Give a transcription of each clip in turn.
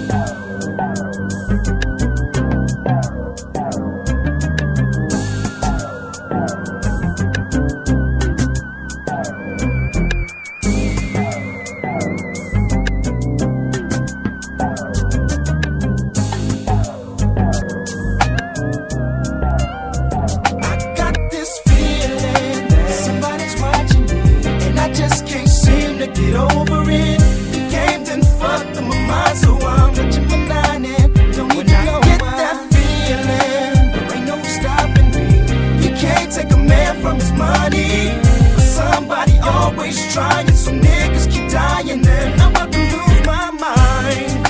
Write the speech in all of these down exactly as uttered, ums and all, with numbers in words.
Get over it. The game done fucked up my mind, so I'm watching my nine and don't even know get why. That feeling, there ain't no stopping me. You can't take a man from his money, but somebody always trying, so niggas keep dying and I'm about to lose my mind.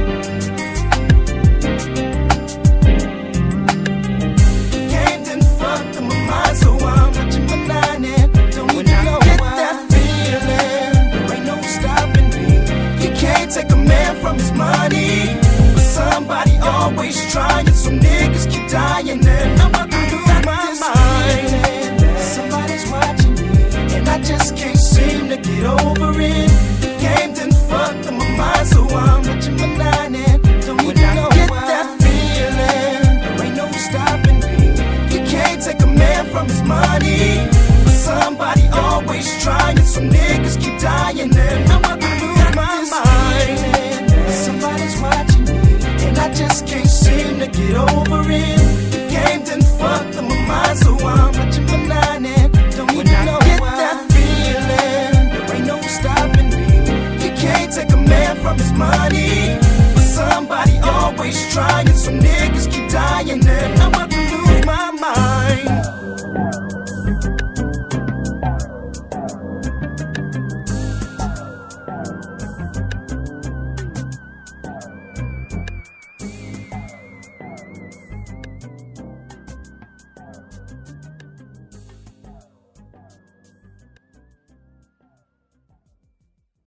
The game done fucked up my mind, so I'm watching my nine and don't even know get why. That take a man from his money, but somebody always trying, so niggas keep dying and I'm about to lose my mind. Somebody's watching me and I just can't seem to get over it. The game done fucked up my mind, so I'm watching my nine and don't even know get why. That feeling, there ain't no stopping me. You can't take a man from his money, but somebody always trying, so niggas keep dying and I'm about to lose my mind. Somebody's watching me and I just can't seem to get over it. The game done fucked up my mind, so I'm watching my nine and don't even know get why. That feeling, there ain't no stopping me. You can't take a man from his money, but somebody always trying, so niggas keep dying and I'm about to